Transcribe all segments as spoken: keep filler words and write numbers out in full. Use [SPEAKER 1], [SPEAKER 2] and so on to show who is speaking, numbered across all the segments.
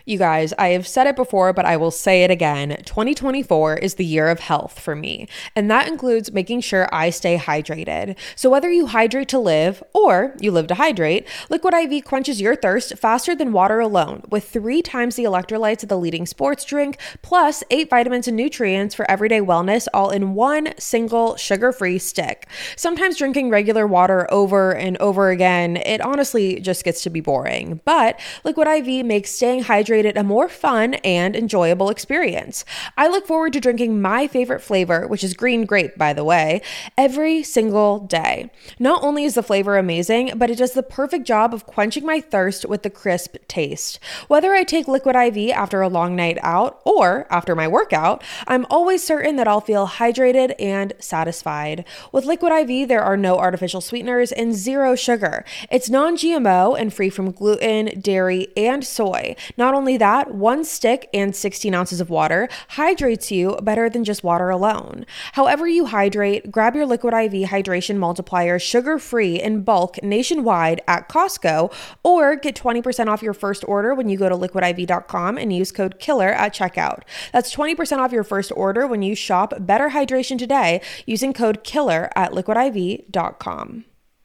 [SPEAKER 1] You guys, I have said it before, but I will say it again. twenty twenty-four is the year of health for me, and that includes making sure I stay hydrated. So whether you hydrate to live or you live to hydrate, Liquid I V quenches your thirst faster than water alone with three times the electrolytes of the leading sports drink, plus eight vitamins and nutrients for everyday wellness, all in one single sugar-free stick. Sometimes drinking regular water over and over again, it honestly just gets to be boring. But Liquid I V makes staying hydrated a more fun and enjoyable experience. I look forward to drinking my favorite flavor, which is green grape, by the way, every single day. Not only is the flavor amazing, but it does the perfect job of quenching my thirst with the crisp taste. Whether I take Liquid I V after a long night out or after my workout, I'm always certain that I'll feel hydrated and satisfied. With Liquid I V, there are no artificial sweeteners and zero sugar. It's non-G M O and free from gluten, dairy, and soy. Not only that, one stick and sixteen ounces of water hydrates you better than just water alone. However you hydrate, grab your Liquid I V Hydration Multiplier sugar-free in bulk nationwide at Costco, or get twenty percent off your first order when you go to liquid I V dot com and use code KILLER at checkout. That's twenty percent off your first order when you shop Better Hydration today using code KILLER at liquid I V dot com.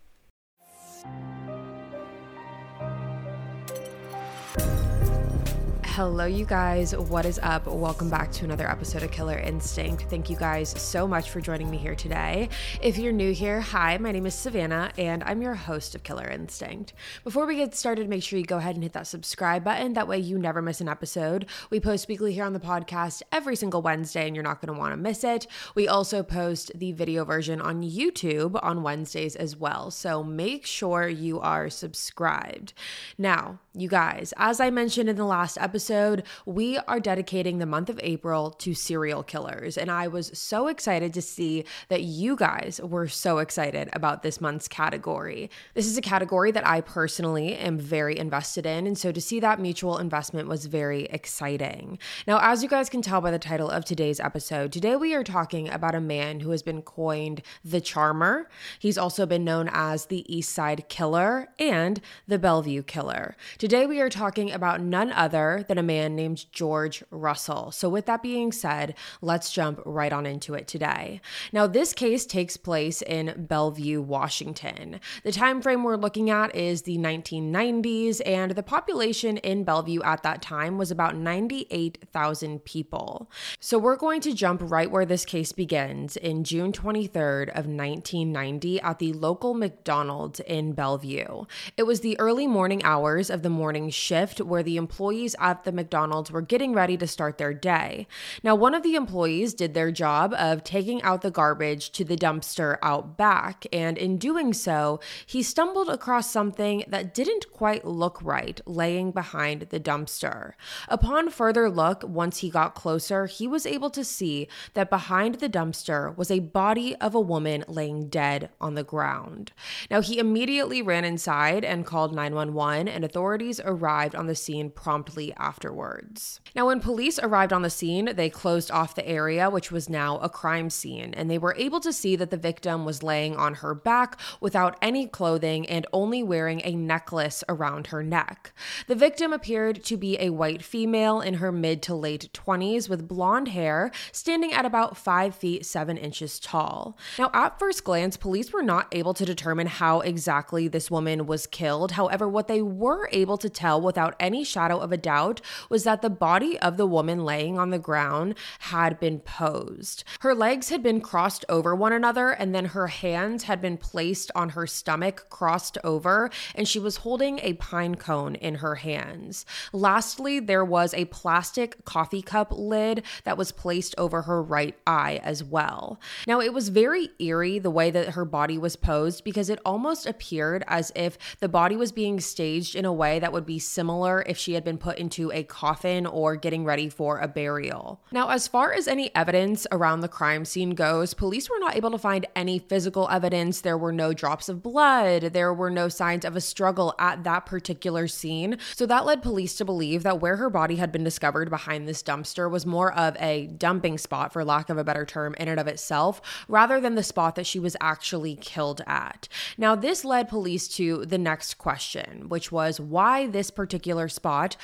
[SPEAKER 1] Hello, you guys. What is up? Welcome back to another episode of Killer Instinct. Thank you guys so much for joining me here today. If you're new here, hi, my name is Savannah, and I'm your host of Killer Instinct. Before we get started, make sure you go ahead and hit that subscribe button. That way you never miss an episode. We post weekly here on the podcast every single Wednesday, and you're not going to want to miss it. We also post the video version on YouTube on Wednesdays as well. So make sure you are subscribed. Now, you guys, as I mentioned in the last episode, we are dedicating the month of April to serial killers, and I was so excited to see that you guys were so excited about this month's category. This is a category that I personally am very invested in, and so to see that mutual investment was very exciting. Now, as you guys can tell by the title of today's episode, today we are talking about a man who has been coined the Charmer. He's also been known as the East Side Killer and the Bellevue Killer. Today we are talking about none other than a man named George Russell. So with that being said, let's jump right on into it today. Now, this case takes place in Bellevue, Washington. The time frame we're looking at is the nineteen nineties, and the population in Bellevue at that time was about ninety-eight thousand people. So we're going to jump right where this case begins in June twenty-third of nineteen ninety at the local McDonald's in Bellevue. It was the early morning hours of the morning shift where the employees at the McDonald's were getting ready to start their day. Now, one of the employees did their job of taking out the garbage to the dumpster out back, and in doing so, he stumbled across something that didn't quite look right laying behind the dumpster. Upon further look, once he got closer, he was able to see that behind the dumpster was a body of a woman laying dead on the ground. Now, he immediately ran inside and called nine one one, and authorities arrived on the scene promptly afterwards. Now, when police arrived on the scene, they closed off the area, which was now a crime scene, and they were able to see that the victim was laying on her back without any clothing and only wearing a necklace around her neck. The victim appeared to be a white female in her mid to late twenties with blonde hair, standing at about five feet seven inches tall. Now, at first glance, police were not able to determine how exactly this woman was killed. However, what they were able to tell without any shadow of a doubt was that the body of the woman laying on the ground had been posed. Her legs had been crossed over one another, and then her hands had been placed on her stomach, crossed over, and she was holding a pine cone in her hands. Lastly, there was a plastic coffee cup lid that was placed over her right eye as well. Now, it was very eerie the way that her body was posed, because it almost appeared as if the body was being staged in a way that would be similar if she had been put into a coffin or getting ready for a burial. Now, as far as any evidence around the crime scene goes, police were not able to find any physical evidence. There were no drops of blood. There were no signs of a struggle at that particular scene. So that led police to believe that where her body had been discovered behind this dumpster was more of a dumping spot, for lack of a better term, in and of itself, rather than the spot that she was actually killed at. Now, this led police to the next question, which was why this particular spot? Why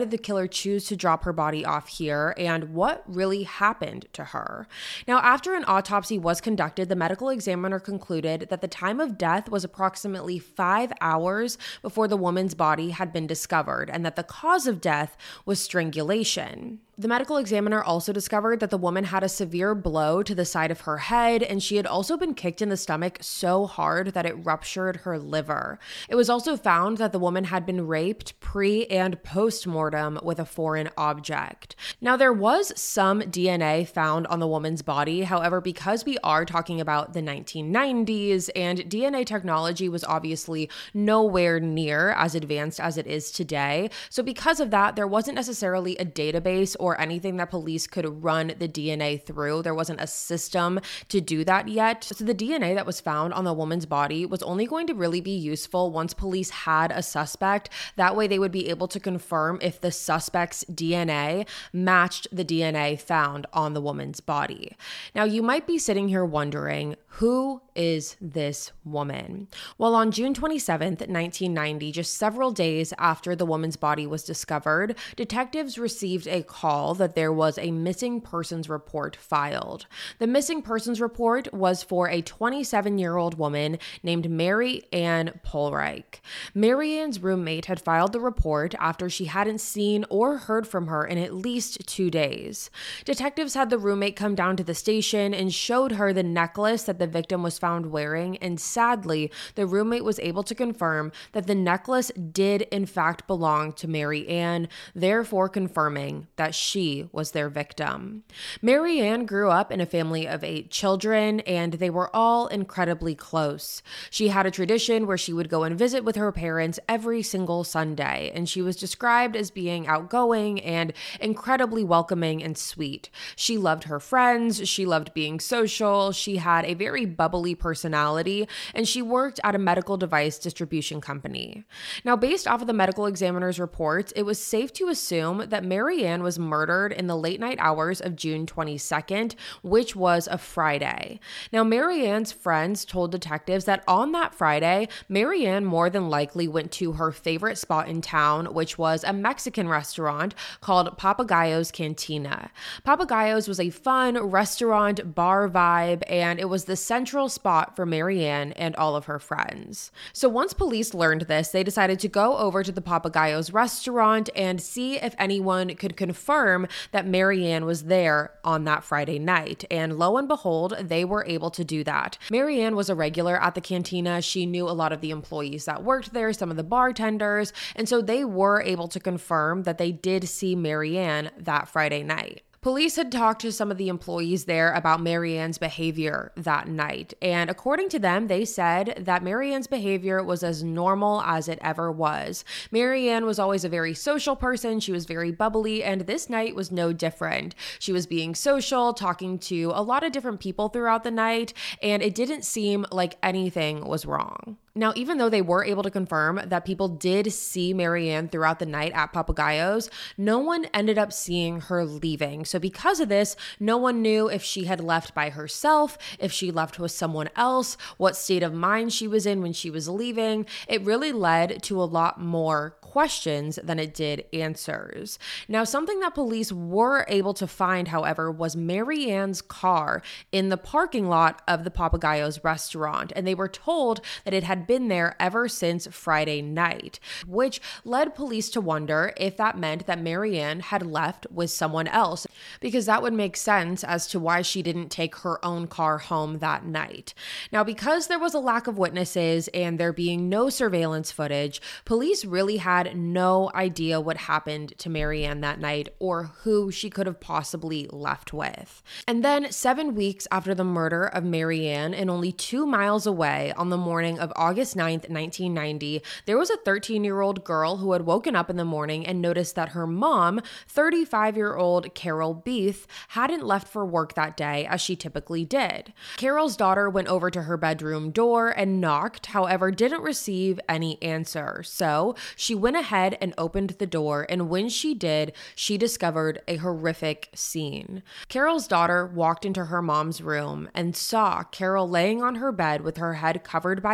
[SPEAKER 1] why did the killer choose to drop her body off here, and what really happened to her? Now, after an autopsy was conducted, the medical examiner concluded that the time of death was approximately five hours before the woman's body had been discovered, and that the cause of death was strangulation. The medical examiner also discovered that the woman had a severe blow to the side of her head, and she had also been kicked in the stomach so hard that it ruptured her liver. It was also found that the woman had been raped pre- and post-mortem with a foreign object. Now, there was some D N A found on the woman's body. However, because we are talking about the nineteen nineties and D N A technology was obviously nowhere near as advanced as it is today, so because of that, there wasn't necessarily a database or anything that police could run the D N A through. There wasn't a system to do that yet. So the D N A that was found on the woman's body was only going to really be useful once police had a suspect. That way they would be able to confirm if the suspect's D N A matched the D N A found on the woman's body. Now, you might be sitting here wondering, who is this woman? Well, on June twenty-seventh, nineteen ninety, just several days after the woman's body was discovered, detectives received a call that there was a missing persons report filed. The missing persons report was for a twenty-seven-year-old woman named Mary Ann Polreich. Mary Ann's roommate had filed the report after she hadn't seen or heard from her in at least two days. Detectives had the roommate come down to the station and showed her the necklace that the victim was found wearing, and sadly, the roommate was able to confirm that the necklace did in fact belong to Mary Ann, therefore confirming that she was their victim. Mary Ann grew up in a family of eight children, and they were all incredibly close. She had a tradition where she would go and visit with her parents every single Sunday, and she was described as being outgoing and incredibly welcoming and sweet. She loved her friends, she loved being social, she had a very bubbly personality, and she worked at a medical device distribution company. Now, based off of the medical examiner's reports, it was safe to assume that Mary Ann was murdered in the late night hours of June twenty-second, which was a Friday. Now, Mary Ann's friends told detectives that on that Friday, Mary Ann more than likely went to her favorite spot in town, which was a Mexican restaurant called Papagayo's Cantina. Papagayo's was a fun restaurant bar vibe, and it was the central spot for Mary Ann and all of her friends. So once police learned this, they decided to go over to the Papagayo's restaurant and see if anyone could confirm that Mary Ann was there on that Friday night. And lo and behold, they were able to do that. Mary Ann was a regular at the cantina. She knew a lot of the employees that worked there, some of the bartenders, and so they were able to confirm that they did see Mary Ann that Friday night. Police had talked to some of the employees there about Mary Ann's behavior that night, and according to them, they said that Mary Ann's behavior was as normal as it ever was. Mary Ann was always a very social person, she was very bubbly, and this night was no different. She was being social, talking to a lot of different people throughout the night, and it didn't seem like anything was wrong. Now, even though they were able to confirm that people did see Mary Ann throughout the night at Papagayo's, no one ended up seeing her leaving. So because of this, no one knew if she had left by herself, if she left with someone else, what state of mind she was in when she was leaving. It really led to a lot more questions than it did answers. Now, something that police were able to find, however, was Mary Ann's car in the parking lot of the Papagayo's restaurant, and they were told that it had been there ever since Friday night, which led police to wonder if that meant that Mary Ann had left with someone else, because that would make sense as to why she didn't take her own car home that night. Now, because there was a lack of witnesses and there being no surveillance footage, police really had no idea what happened to Mary Ann that night or who she could have possibly left with. And then seven weeks after the murder of Mary Ann, and only two miles away on the morning of August ninth, nineteen ninety, there was a thirteen-year-old girl who had woken up in the morning and noticed that her mom, thirty-five-year-old Carol Beath, hadn't left for work that day as she typically did. Carol's daughter went over to her bedroom door and knocked, however, didn't receive any answer. So she went ahead and opened the door, and when she did, she discovered a horrific scene. Carol's daughter walked into her mom's room and saw Carol laying on her bed with her head covered by a pillow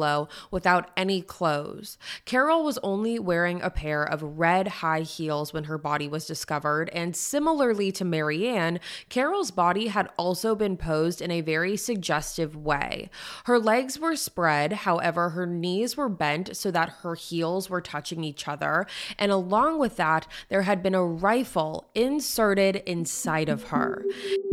[SPEAKER 1] pillow without any clothes. Carol was only wearing a pair of red high heels when her body was discovered, and similarly to Marianne, Carol's body had also been posed in a very suggestive way. Her legs were spread, however, her knees were bent so that her heels were touching each other, and along with that, there had been a rifle inserted inside of her.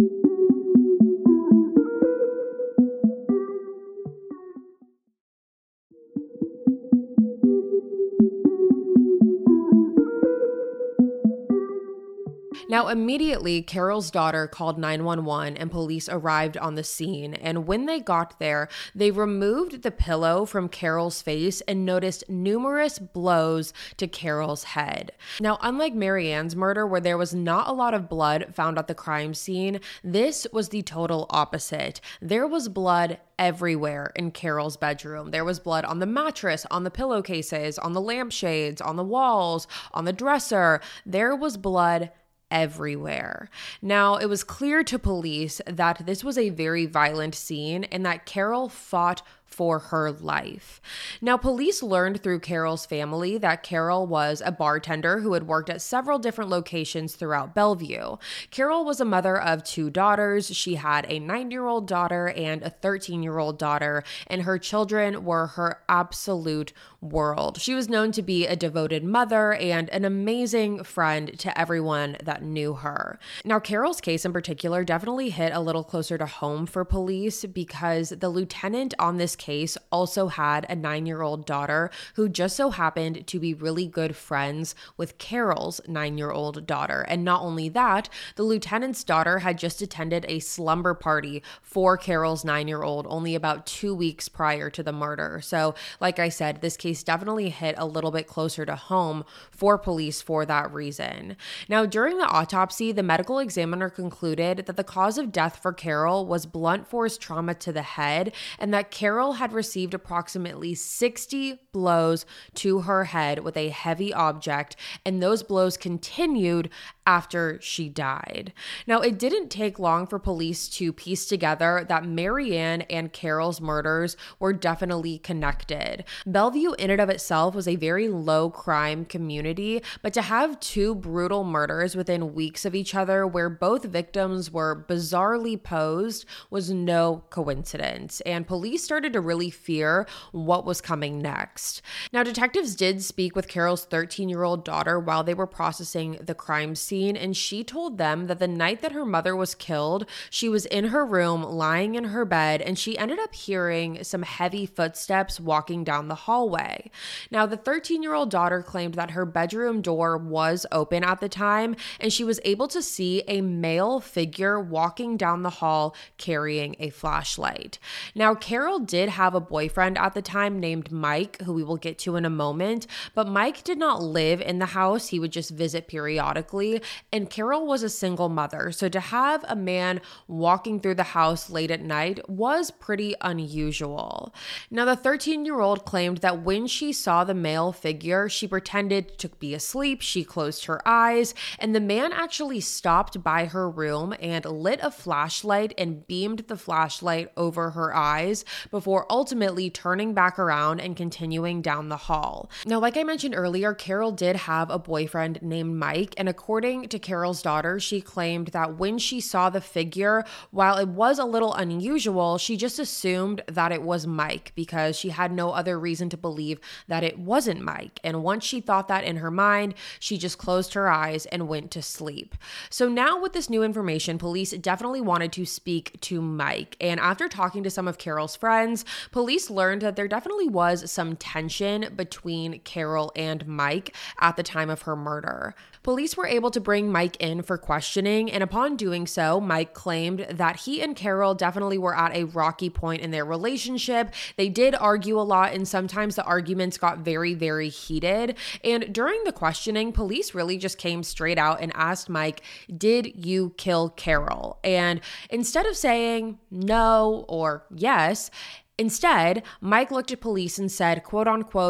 [SPEAKER 1] Now, immediately, Carol's daughter called nine one one and police arrived on the scene. And when they got there, they removed the pillow from Carol's face and noticed numerous blows to Carol's head. Now, unlike Marianne's murder, where there was not a lot of blood found at the crime scene, this was the total opposite. There was blood everywhere in Carol's bedroom. There was blood on the mattress, on the pillowcases, on the lampshades, on the walls, on the dresser. There was blood everywhere. Now, it was clear to police that this was a very violent scene and that Carol fought for her life. Now, police learned through Carol's family that Carol was a bartender who had worked at several different locations throughout Bellevue. Carol was a mother of two daughters. She had a nine-year-old daughter and a thirteen-year-old daughter, and her children were her absolute world. She was known to be a devoted mother and an amazing friend to everyone that knew her. Now, Carol's case in particular definitely hit a little closer to home for police because the lieutenant on this case also had a nine-year-old daughter who just so happened to be really good friends with Carol's nine-year-old daughter. And not only that, the lieutenant's daughter had just attended a slumber party for Carol's nine-year-old only about two weeks prior to the murder. So, like I said, this case definitely hit a little bit closer to home for police for that reason. Now, during the autopsy, the medical examiner concluded that the cause of death for Carol was blunt force trauma to the head, and that Carol had received approximately sixty blows to her head with a heavy object, and those blows continued after she died. Now, it didn't take long for police to piece together that Marianne and Carol's murders were definitely connected. Bellevue in and of itself was a very low crime community, but to have two brutal murders within weeks of each other where both victims were bizarrely posed was no coincidence, and police started to really fear what was coming next. Now, detectives did speak with Carol's thirteen-year-old daughter while they were processing the crime scene, and she told them that the night that her mother was killed, she was in her room lying in her bed, and she ended up hearing some heavy footsteps walking down the hallway. Now, the thirteen-year-old daughter claimed that her bedroom door was open at the time, and she was able to see a male figure walking down the hall carrying a flashlight. Now, Carol did have a boyfriend at the time named Mike, who we will get to in a moment, but Mike did not live in the house. He would just visit periodically, and Carol was a single mother. So to have a man walking through the house late at night was pretty unusual. Now, the thirteen-year-old claimed that when she saw the male figure, she pretended to be asleep, she closed her eyes, and the man actually stopped by her room and lit a flashlight and beamed the flashlight over her eyes before ultimately turning back around and continuing down the hall. Now, like I mentioned earlier, Carol did have a boyfriend named Mike, and according to Carol's daughter, she claimed that when she saw the figure, while it was a little unusual, she just assumed that it was Mike because she had no other reason to believe that it wasn't Mike. And once she thought that in her mind, she just closed her eyes and went to sleep. So now with this new information, police definitely wanted to speak to Mike. And after talking to some of Carol's friends, police learned that there definitely was some tension between Carol and Mike at the time of her murder. Police were able to bring Mike in for questioning, and upon doing so, Mike claimed that he and Carol definitely were at a rocky point in their relationship. They did argue a lot, and sometimes the arguments got very, very heated. And during the questioning, police really just came straight out and asked Mike, "Did you kill Carol?" And instead of saying no or yes, instead, Mike looked at police and said, quote unquote,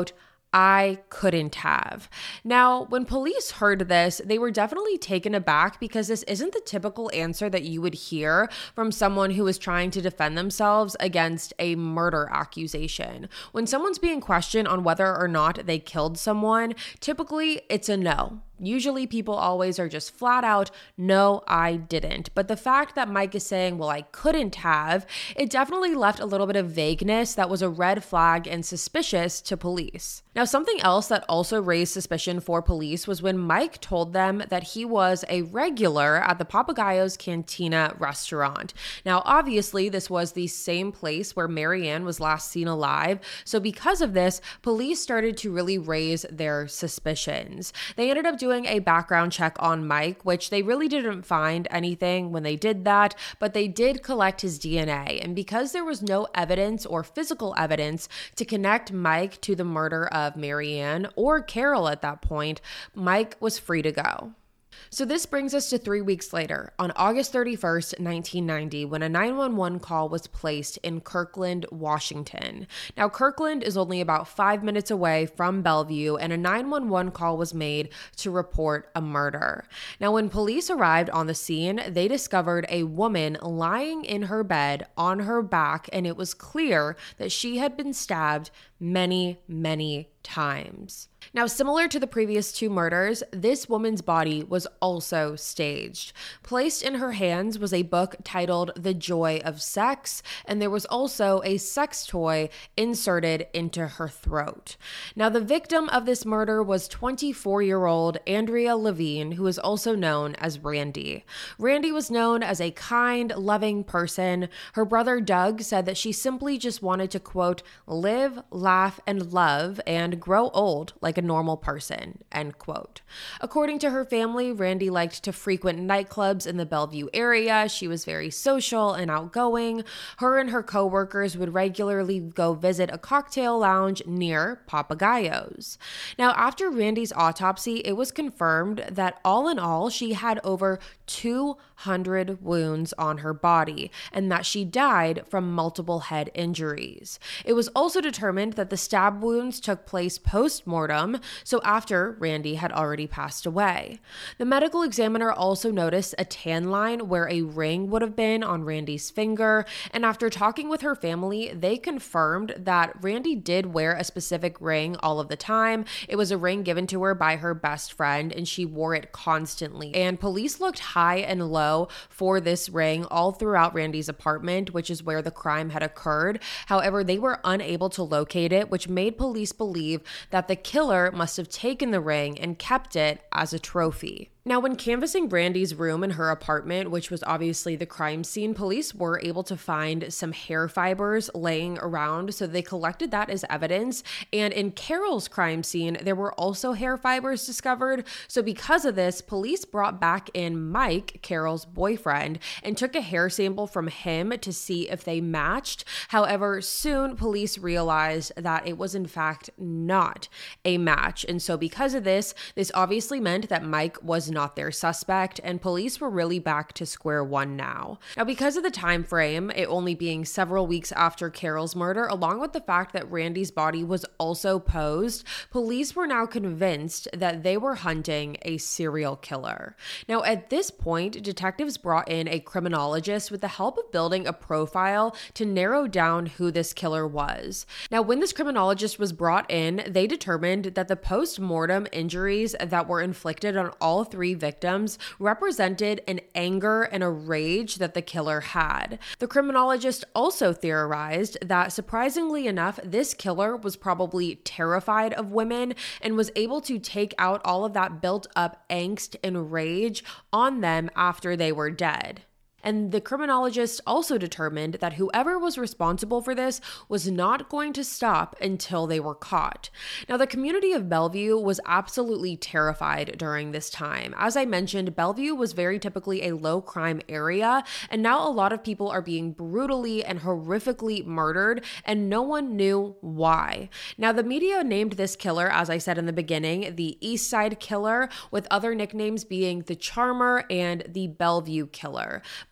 [SPEAKER 1] I couldn't have. Now, when police heard this, they were definitely taken aback because this isn't the typical answer that you would hear from someone who is trying to defend themselves against a murder accusation. When someone's being questioned on whether or not they killed someone, typically it's a no. Usually people always are just flat out, no, I didn't. But the fact that Mike is saying, well, I couldn't have, it definitely left a little bit of vagueness that was a red flag and suspicious to police. Now, something else that also raised suspicion for police was when Mike told them that he was a regular at the Papagayo's Cantina restaurant. Now, obviously, this was the same place where Marianne was last seen alive. So because of this, police started to really raise their suspicions. They ended up doing doing a background check on Mike, which they really didn't find anything when they did that, but they did collect his D N A. And because there was no evidence or physical evidence to connect Mike to the murder of Marianne or Carol at that point, Mike was free to go. So this brings us to three weeks later, on August thirty-first, nineteen ninety, when a nine one one call was placed in Kirkland, Washington. Now, Kirkland is only about five minutes away from Bellevue, and a nine one one call was made to report a murder. Now, when police arrived on the scene, they discovered a woman lying in her bed on her back, and it was clear that she had been stabbed many, many times. Now, similar to the previous two murders, this woman's body was also staged. Placed in her hands was a book titled The Joy of Sex, and there was also a sex toy inserted into her throat. Now, the victim of this murder was twenty-four-year-old Andrea Levine, who is also known as Randy. Randy was known as a kind, loving person. Her brother Doug said that she simply just wanted to, quote, live, laugh, and love, and grow old like a normal person, end quote. According to her family, Randy liked to frequent nightclubs in the Bellevue area. She was very social and outgoing. Her and her coworkers would regularly go visit a cocktail lounge near Papagayo's. Now, after Randy's autopsy, it was confirmed that all in all, she had over two hundred wounds on her body and that she died from multiple head injuries. It was also determined that the stab wounds took place post-mortem, so after Randy had already passed away. The medical examiner also noticed a tan line where a ring would have been on Randy's finger, and after talking with her family, they confirmed that Randy did wear a specific ring all of the time. It was a ring given to her by her best friend, and she wore it constantly. And police looked high and low for this ring all throughout Randy's apartment, which is where the crime had occurred. However, they were unable to locate it, which made police believe that the killer must have taken the ring and kept it as a trophy. Now, when canvassing Randy's room in her apartment, which was obviously the crime scene, police were able to find some hair fibers laying around, so they collected that as evidence. And in Carol's crime scene, there were also hair fibers discovered. So because of this, police brought back in Mike, Carol's boyfriend, and took a hair sample from him to see if they matched. However, soon police realized that it was in fact not a match. And so because of this, this obviously meant that Mike was not their suspect, and police were really back to square one now. Now, because of the time frame, it only being several weeks after Carol's murder, along with the fact that Randy's body was also posed, police were now convinced that they were hunting a serial killer. Now, at this point, detectives brought in a criminologist with the help of building a profile to narrow down who this killer was. Now, when this criminologist was brought in, they determined that the post-mortem injuries that were inflicted on all three victims represented an anger and a rage that the killer had. The criminologist also theorized that, surprisingly enough, this killer was probably terrified of women and was able to take out all of that built up angst and rage on them after they were dead. And the criminologist also determined that whoever was responsible for this was not going to stop until they were caught. Now, the community of Bellevue was absolutely terrified during this time. As I mentioned, Bellevue was very typically a low crime area, and now a lot of people are being brutally and horrifically murdered, and no one knew why. Now, the media named this killer, as I said in the beginning, the East Side Killer, with other nicknames being the Charmer and the Bellevue Killer. But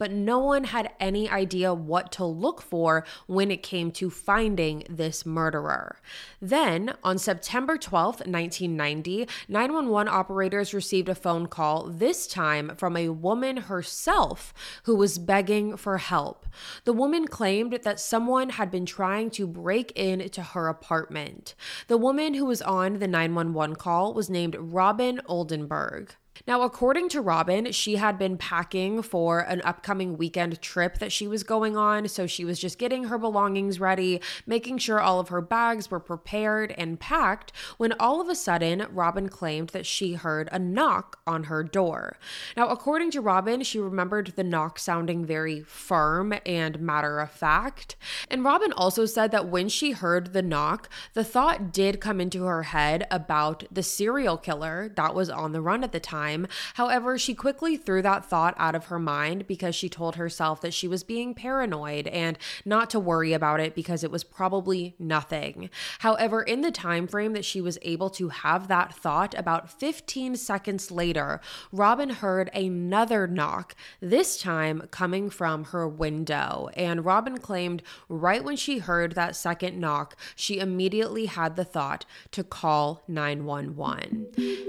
[SPEAKER 1] but no one had any idea what to look for when it came to finding this murderer. Then, on September twelfth, nineteen ninety, nine one one operators received a phone call, this time from a woman herself who was begging for help. The woman claimed that someone had been trying to break into her apartment. The woman who was on the nine one one call was named Robin Oldenburg. Now, according to Robin, she had been packing for an upcoming weekend trip that she was going on, so she was just getting her belongings ready, making sure all of her bags were prepared and packed, when all of a sudden, Robin claimed that she heard a knock on her door. Now, according to Robin, she remembered the knock sounding very firm and matter-of-fact, and Robin also said that when she heard the knock, the thought did come into her head about the serial killer that was on the run at the time. However, she quickly threw that thought out of her mind because she told herself that she was being paranoid and not to worry about it because it was probably nothing. However, in the time frame that she was able to have that thought, about fifteen seconds later, Robin heard another knock, this time coming from her window. And Robin claimed right when she heard that second knock, she immediately had the thought to call nine one one.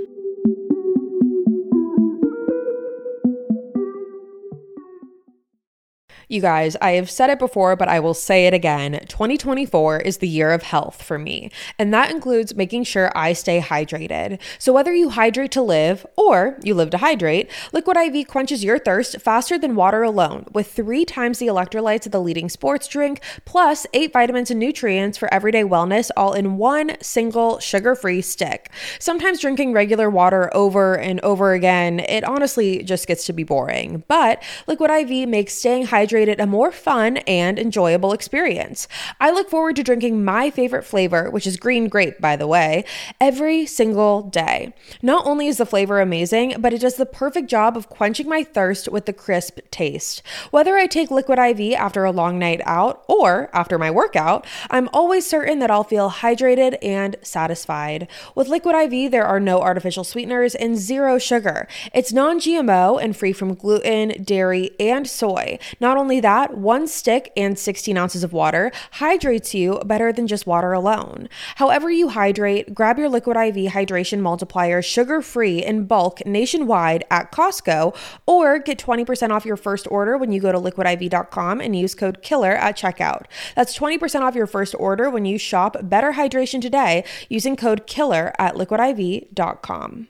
[SPEAKER 1] You guys, I have said it before, but I will say it again. twenty twenty-four is the year of health for me, and that includes making sure I stay hydrated. So whether you hydrate to live or you live to hydrate, Liquid I V quenches your thirst faster than water alone with three times the electrolytes of the leading sports drink, plus eight vitamins and nutrients for everyday wellness, all in one single sugar-free stick. Sometimes drinking regular water over and over again, it honestly just gets to be boring. But Liquid I V makes staying hydrated a more fun and enjoyable experience. I look forward to drinking my favorite flavor, which is green grape, by the way, every single day. Not only is the flavor amazing, but it does the perfect job of quenching my thirst with the crisp taste. Whether I take Liquid I V after a long night out or after my workout, I'm always certain that I'll feel hydrated and satisfied. With Liquid I V, there are no artificial sweeteners and zero sugar. It's non-G M O and free from gluten, dairy, and soy. Not only that, one stick and sixteen ounces of water hydrates you better than just water alone. However you hydrate, grab your Liquid I V Hydration Multiplier sugar-free in bulk nationwide at Costco, or get twenty percent off your first order when you go to liquid I V dot com and use code KILLER at checkout. That's twenty percent off your first order when you shop Better Hydration today using code KILLER at liquid I V dot com.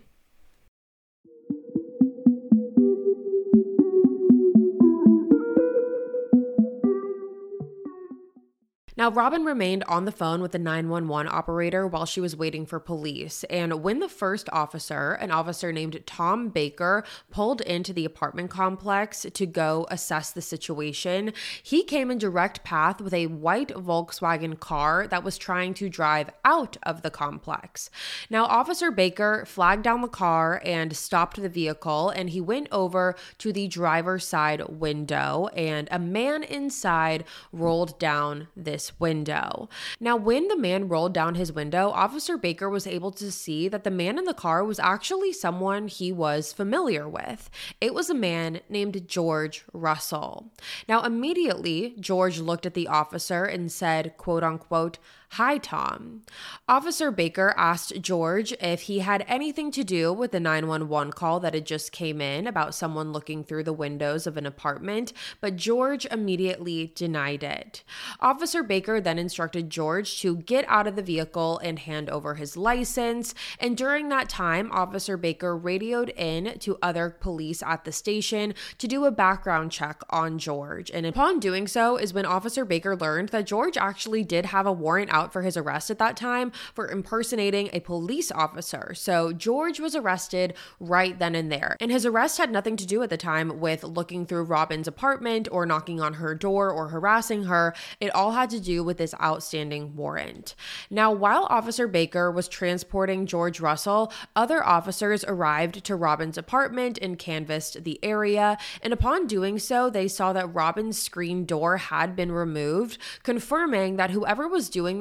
[SPEAKER 1] Now, Robin remained on the phone with the nine one one operator while she was waiting for police. And when the first officer, an officer named Tom Baker, pulled into the apartment complex to go assess the situation, he came in direct path with a white Volkswagen car that was trying to drive out of the complex. Now, Officer Baker flagged down the car and stopped the vehicle, and he went over to the driver's side window, and a man inside rolled down this window. Now, when the man rolled down his window, Officer Baker was able to see that the man in the car was actually someone he was familiar with. It was a man named George Russell. Now, immediately, George looked at the officer and said, quote unquote, "Hi, Tom." Officer Baker asked George if he had anything to do with the nine one one call that had just came in about someone looking through the windows of an apartment, but George immediately denied it. Officer Baker then instructed George to get out of the vehicle and hand over his license, and during that time, Officer Baker radioed in to other police at the station to do a background check on George, and upon doing so is when Officer Baker learned that George actually did have a warrant out for his arrest at that time for impersonating a police officer. So George was arrested right then and there. And his arrest had nothing to do at the time with looking through Robin's apartment or knocking on her door or harassing her. It all had to do with this outstanding warrant. Now, while Officer Baker was transporting George Russell, other officers arrived to Robin's apartment and canvassed the area. And upon doing so, they saw that Robin's screen door had been removed, confirming that whoever was doing this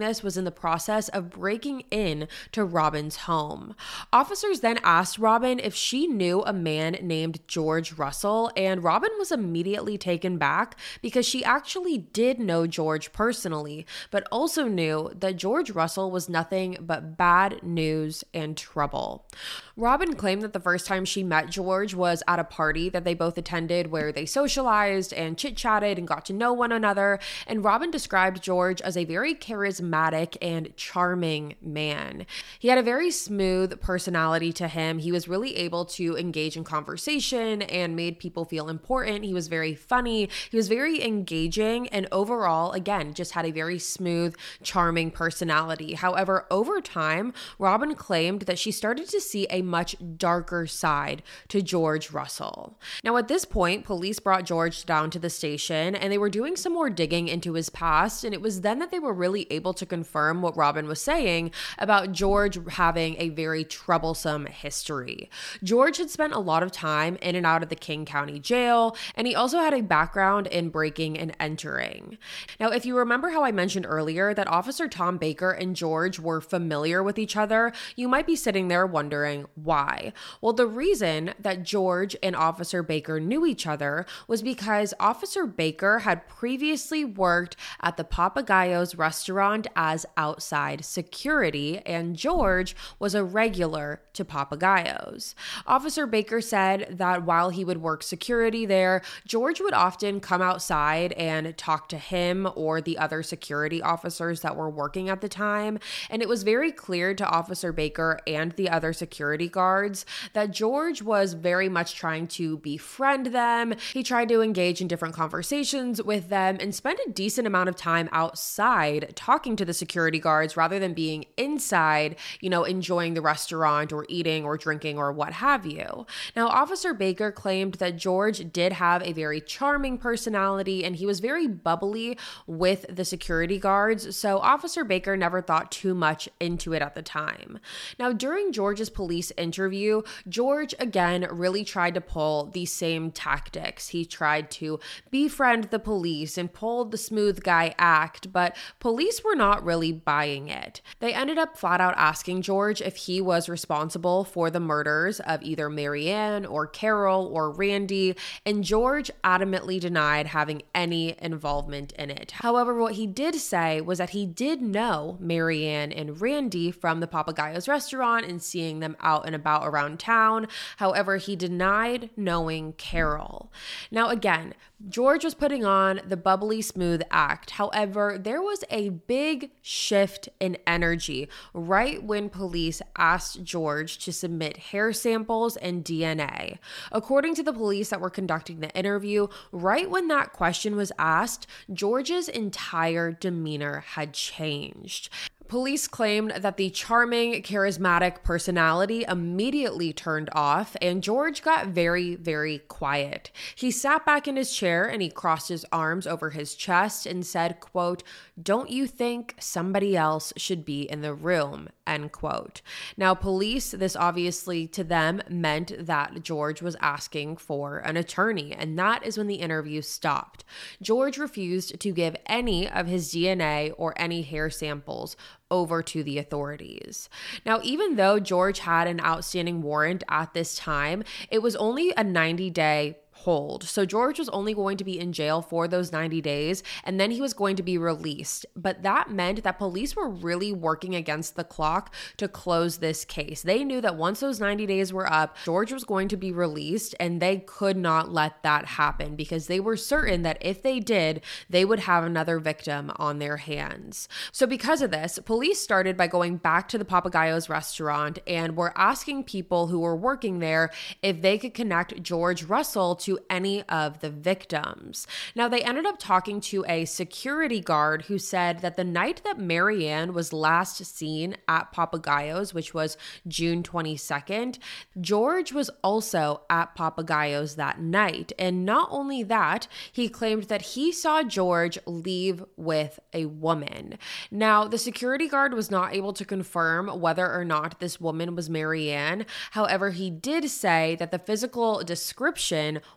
[SPEAKER 1] this was in the process of breaking in to Robin's home. Officers then asked Robin if she knew a man named George Russell, and Robin was immediately taken back because she actually did know George personally, but also knew that George Russell was nothing but bad news and trouble. Robin claimed that the first time she met George was at a party that they both attended where they socialized and chit-chatted and got to know one another, and Robin described George as a very charismatic and charming man. He had a very smooth personality to him. He was really able to engage in conversation and made people feel important. He was very funny. He was very engaging, and overall, again, just had a very smooth, charming personality. However, over time, Robin claimed that she started to see a much darker side to George Russell. Now, at this point, police brought George down to the station and they were doing some more digging into his past, and it was then that they were really able to confirm what Robin was saying about George having a very troublesome history. George had spent a lot of time in and out of the King County Jail, and he also had a background in breaking and entering. Now, if you remember how I mentioned earlier that Officer Tom Baker and George were familiar with each other, you might be sitting there wondering why. Well, the reason that George and Officer Baker knew each other was because Officer Baker had previously worked at the Papagayos restaurant as outside security, and George was a regular to Papagayos. Officer Baker said that while he would work security there, George would often come outside and talk to him or the other security officers that were working at the time, and it was very clear to Officer Baker and the other security guards that George was very much trying to befriend them. He tried to engage in different conversations with them and spend a decent amount of time outside talking to the security guards rather than being inside, you know, enjoying the restaurant or eating or drinking or what have you. Now, Officer Baker claimed that George did have a very charming personality and he was very bubbly with the security guards, so Officer Baker never thought too much into it at the time. Now, during George's police interview, George again really tried to pull the same tactics. He tried to befriend the police and pull the smooth guy act, but police were not really buying it. They ended up flat out asking George if he was responsible for the murders of either Marianne or Carol or Randy, and George adamantly denied having any involvement in it. However, what he did say was that he did know Marianne and Randy from the Papagayos restaurant and seeing them out and about around town. However, he denied knowing Carol. Now, again, George was putting on the bubbly, smooth act. However, there was a big shift in energy right when police asked George to submit hair samples and D N A. According to the police that were conducting the interview, right when that question was asked, George's entire demeanor had changed. Police claimed that the charming, charismatic personality immediately turned off, and George got very, very quiet. He sat back in his chair and he crossed his arms over his chest and said, quote, "Don't you think somebody else should be in the room?" End quote. Now, police, this obviously to them meant that George was asking for an attorney, and that is when the interview stopped. George refused to give any of his D N A or any hair samples over to the authorities. Now, even though George had an outstanding warrant at this time, it was only a ninety day hold. So George was only going to be in jail for those ninety days, and then he was going to be released. But that meant that police were really working against the clock to close this case. They knew that once those ninety days were up, George was going to be released, and they could not let that happen because they were certain that if they did, they would have another victim on their hands. So because of this, police started by going back to the Papagayos restaurant and were asking people who were working there if they could connect George Russell to any of the victims. Now, they ended up talking to a security guard who said that the night that Marianne was last seen at Papagayos, which was June twenty-second, George was also at Papagayos that night. And not only that, he claimed that he saw George leave with a woman. Now, the security guard was not able to confirm whether or not this woman was Marianne. However, he did say that the physical description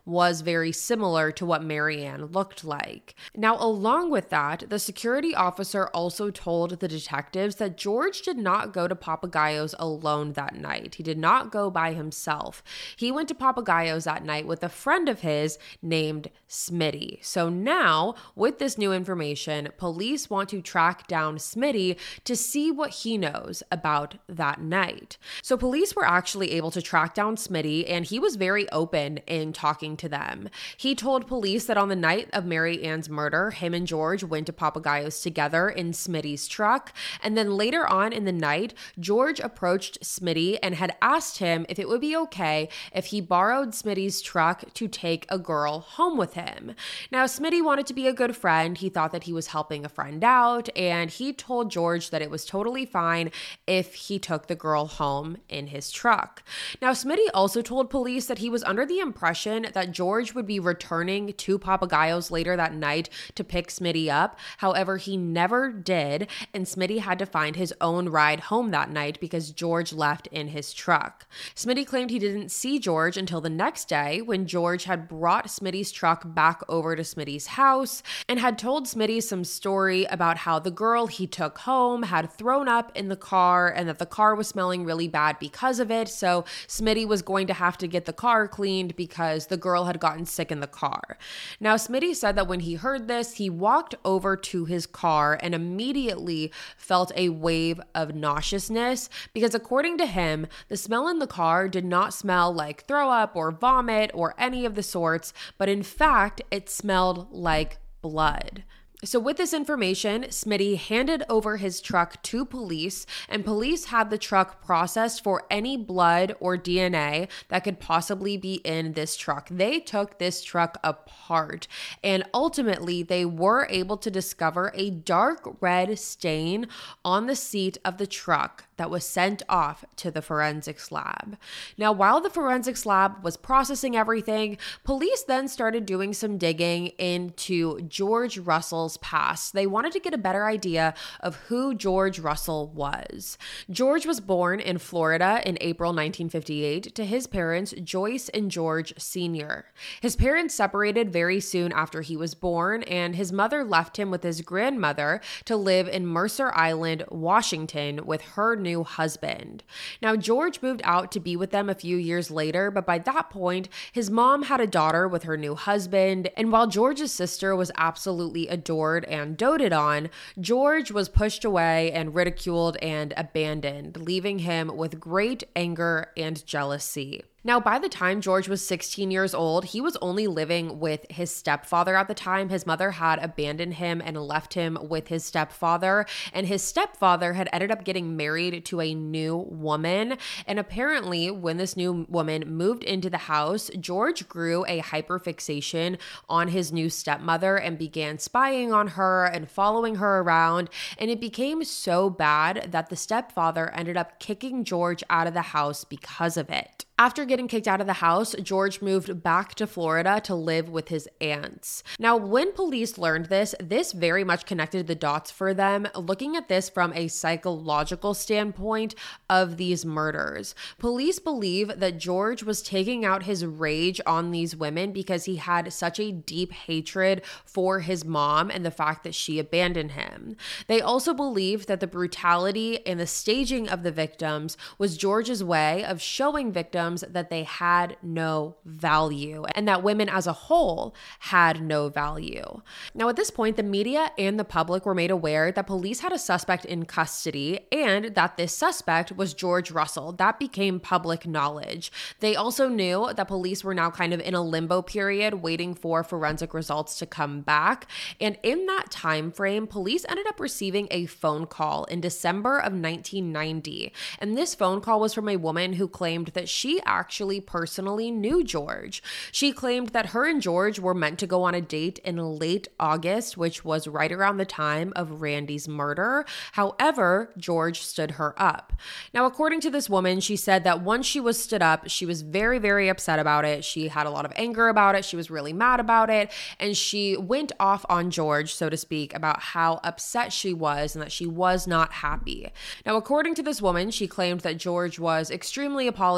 [SPEAKER 1] was very similar to what Marianne looked like. Now, along with that, the security officer also told the detectives that George did not go to Papagayo's alone that night. He did not go by himself. He went to Papagayo's that night with a friend of his named Smitty. So now, with this new information, police want to track down Smitty to see what he knows about that night. So police were actually able to track down Smitty, and he was very open in talking to them. He told police that on the night of Mary Ann's murder, him and George went to Papagayo's together in Smitty's truck, and then later on in the night, George approached Smitty and had asked him if it would be okay if he borrowed Smitty's truck to take a girl home with him. Now, Smitty wanted to be a good friend. He thought that he was helping a friend out, and he told George that it was totally fine if he took the girl home in his truck. Now, Smitty also told police that he was under the impression that George would be returning to Papagayo's later that night to pick Smitty up. However, he never did, and Smitty had to find his own ride home that night because George left in his truck. Smitty claimed he didn't see George until the next day when George had brought Smitty's truck back over to Smitty's house and had told Smitty some story about how the girl he took home had thrown up in the car and that the car was smelling really bad because of it. So Smitty was going to have to get the car cleaned because the girl had gotten sick in the car. Now, Smitty said that when he heard this, he walked over to his car and immediately felt a wave of nauseousness because according to him, the smell in the car did not smell like throw up or vomit or any of the sorts, but in fact, it smelled like blood. So with this information, Smitty handed over his truck to police, and police had the truck processed for any blood or D N A that could possibly be in this truck. They took this truck apart, and ultimately they were able to discover a dark red stain on the seat of the truck that was sent off to the forensics lab. Now, while the forensics lab was processing everything, police then started doing some digging into George Russell's past. They wanted to get a better idea of who George Russell was. George was born in Florida in April nineteen fifty-eight to his parents, Joyce and George Senior His parents separated very soon after he was born, and his mother left him with his grandmother to live in Mercer Island, Washington, with her new husband. Now, George moved out to be with them a few years later, but by that point, his mom had a daughter with her new husband, and while George's sister was absolutely adored and doted on, George was pushed away and ridiculed and abandoned, leaving him with great anger and jealousy. Now, by the time George was sixteen years old, he was only living with his stepfather at the time. His mother had abandoned him and left him with his stepfather, and his stepfather had ended up getting married to a new woman. And apparently, when this new woman moved into the house, George grew a hyperfixation on his new stepmother and began spying on her and following her around. And it became so bad that the stepfather ended up kicking George out of the house because of it. After getting kicked out of the house, George moved back to Florida to live with his aunts. Now, when police learned this, this very much connected the dots for them, looking at this from a psychological standpoint of these murders. Police believe that George was taking out his rage on these women because he had such a deep hatred for his mom and the fact that she abandoned him. They also believed that the brutality and the staging of the victims was George's way of showing victims that they had no value and that women as a whole had no value. Now, at this point, the media and the public were made aware that police had a suspect in custody and that this suspect was George Russell. That became public knowledge. They also knew that police were now kind of in a limbo period waiting for forensic results to come back. And in that time frame, police ended up receiving a phone call in December of nineteen ninety. And this phone call was from a woman who claimed that she actually personally knew George. She claimed that her and George were meant to go on a date in late August, which was right around the time of Randy's murder. However, George stood her up. Now, according to this woman, she said that once she was stood up, she was very, very upset about it. She had a lot of anger about it. She was really mad about it. And she went off on George, so to speak, about how upset she was and that she was not happy. Now, according to this woman, she claimed that George was extremely apologetic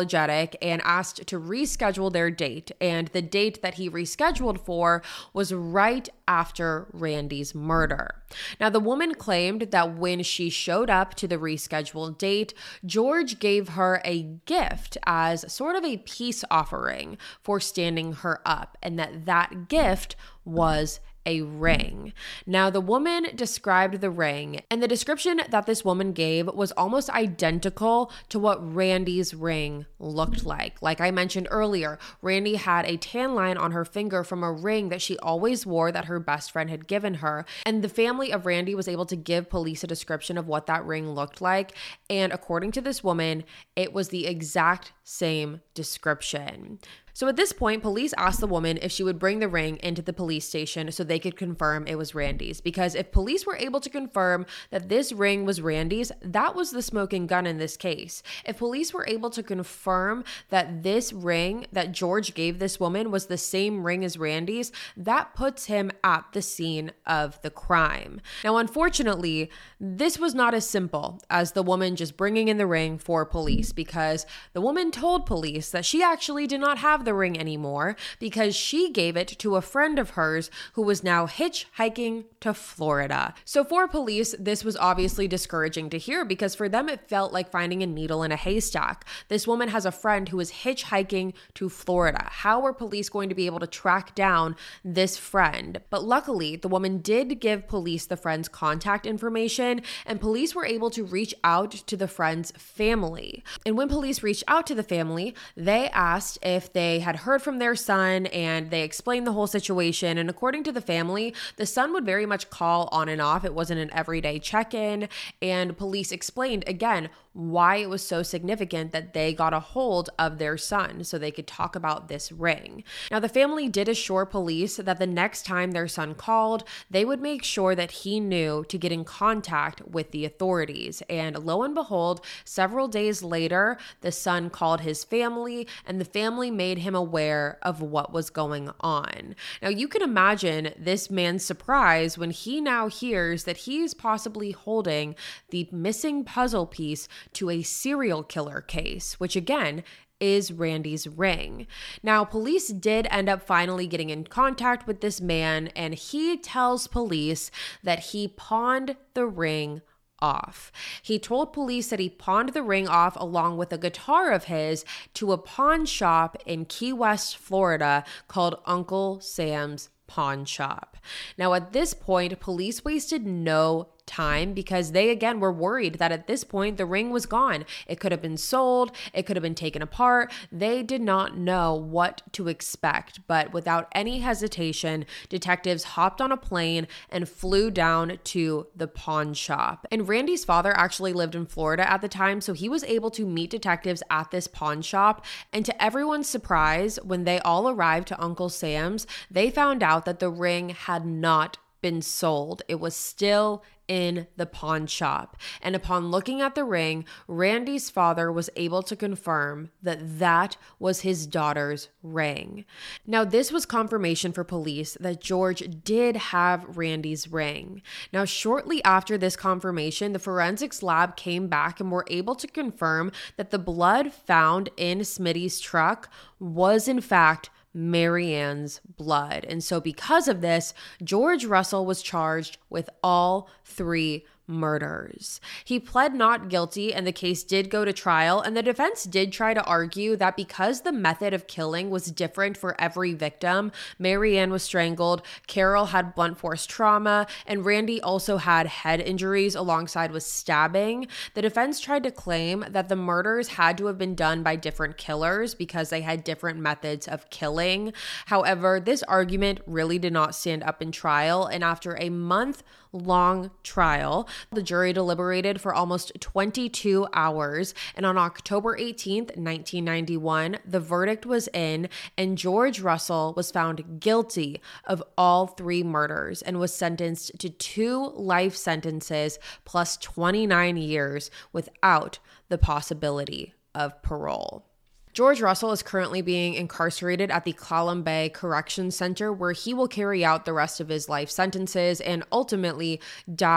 [SPEAKER 1] quick and asked to reschedule their date. And the date that he rescheduled for was right after Randy's murder. Now, the woman claimed that when she showed up to the rescheduled date, George gave her a gift as sort of a peace offering for standing her up, and that that gift was a ring. Now, the woman described the ring, and the description that this woman gave was almost identical to what Randy's ring looked like. Like I mentioned earlier, Randy had a tan line on her finger from a ring that she always wore that her best friend had given her. And the family of Randy was able to give police a description of what that ring looked like. And according to this woman, it was the exact same description. So at this point, police asked the woman if she would bring the ring into the police station so they could confirm it was Randy's. Because if police were able to confirm that this ring was Randy's, that was the smoking gun in this case. If police were able to confirm that this ring that George gave this woman was the same ring as Randy's, that puts him at the scene of the crime. Now, unfortunately, this was not as simple as the woman just bringing in the ring for police, because the woman told police that she actually did not have the ring anymore because she gave it to a friend of hers who was now hitchhiking to Florida. So for police, this was obviously discouraging to hear because for them it felt like finding a needle in a haystack. This woman has a friend who is hitchhiking to Florida. How are police going to be able to track down this friend? But luckily, the woman did give police the friend's contact information, and police were able to reach out to the friend's family. And when police reached out to the family, they asked if they had heard from their son, and they explained the whole situation. And according to the family, the son would very much call on and off. It wasn't an everyday check-in. And police explained again why it was so significant that they got a hold of their son so they could talk about this ring. Now, the family did assure police that the next time their son called, they would make sure that he knew to get in contact with the authorities. And lo and behold, several days later, the son called his family, and the family made him aware of what was going on. Now, you can imagine this man's surprise when he now hears that he is possibly holding the missing puzzle piece to a serial killer case, which again is Randy's ring. Now, police did end up finally getting in contact with this man, and he tells police that he pawned the ring off. He told police that he pawned the ring off along with a guitar of his to a pawn shop in Key West, Florida called Uncle Sam's Pawn Shop. Now, at this point, police wasted no time because they again were worried that at this point the ring was gone. It could have been sold, it could have been taken apart. They did not know what to expect, but without any hesitation, detectives hopped on a plane and flew down to the pawn shop. And Randy's father actually lived in Florida at the time, so he was able to meet detectives at this pawn shop. And to everyone's surprise, when they all arrived to Uncle Sam's, they found out that the ring had not been sold. It was still in the pawn shop. And upon looking at the ring, Randy's father was able to confirm that that was his daughter's ring. Now, this was confirmation for police that George did have Randy's ring. Now, shortly after this confirmation, the forensics lab came back and were able to confirm that the blood found in Smitty's truck was in fact Mary Ann's blood. And so because of this, George Russell was charged with all three murders. He pled not guilty and the case did go to trial, and the defense did try to argue that because the method of killing was different for every victim, Mary Ann was strangled, Carol had blunt force trauma, and Randy also had head injuries alongside with stabbing. The defense tried to claim that the murders had to have been done by different killers because they had different methods of killing. However, this argument really did not stand up in trial, and after a month long trial, the jury deliberated for almost twenty-two hours, and on October eighteenth, nineteen ninety-one, the verdict was in, and George Russell was found guilty of all three murders and was sentenced to two life sentences plus twenty-nine years without the possibility of parole. George Russell is currently being incarcerated at the Clallam Bay Correction Center, where he will carry out the rest of his life sentences and ultimately die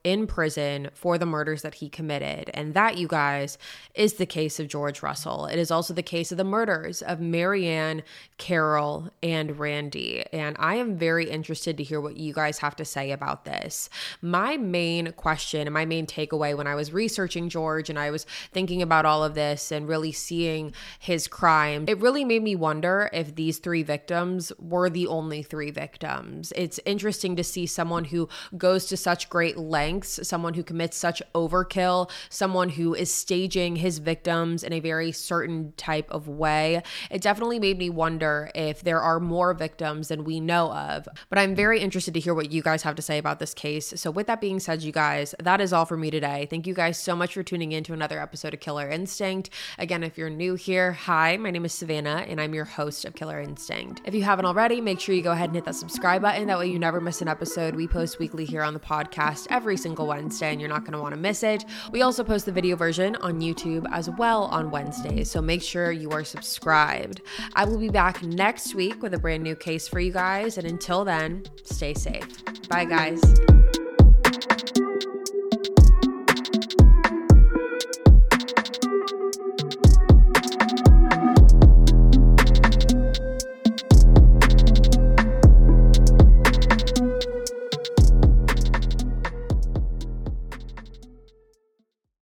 [SPEAKER 1] in prison for the murders that he committed. And that, you guys, is the case of George Russell. It is also the case of the murders of Marianne, Carol, and Randy. And I am very interested to hear what you guys have to say about this. My main question and my main takeaway when I was researching George and I was thinking about all of this and really seeing his crime, it really made me wonder if these three victims were the only three victims. It's interesting to see someone who goes to such great lengths, someone who commits such overkill, someone who is staging his victims in a very certain type of way. It definitely made me wonder if there are more victims than we know of. But I'm very interested to hear what you guys have to say about this case. So with that being said, you guys, that is all for me today. Thank you guys so much for tuning in to another episode of Killer Instinct. Again, if you're new here, hi, my name is Savannah and I'm your host of Killer Instinct. If you haven't already, make sure you go ahead and hit that subscribe button. That way you never miss an episode. We post weekly here on the podcast every single Wednesday and you're not going to want to miss it. We also post the video version on YouTube as well on Wednesdays, so make sure you are subscribed. I will be back next week with a brand new case for you guys, and until then, stay safe. Bye, guys.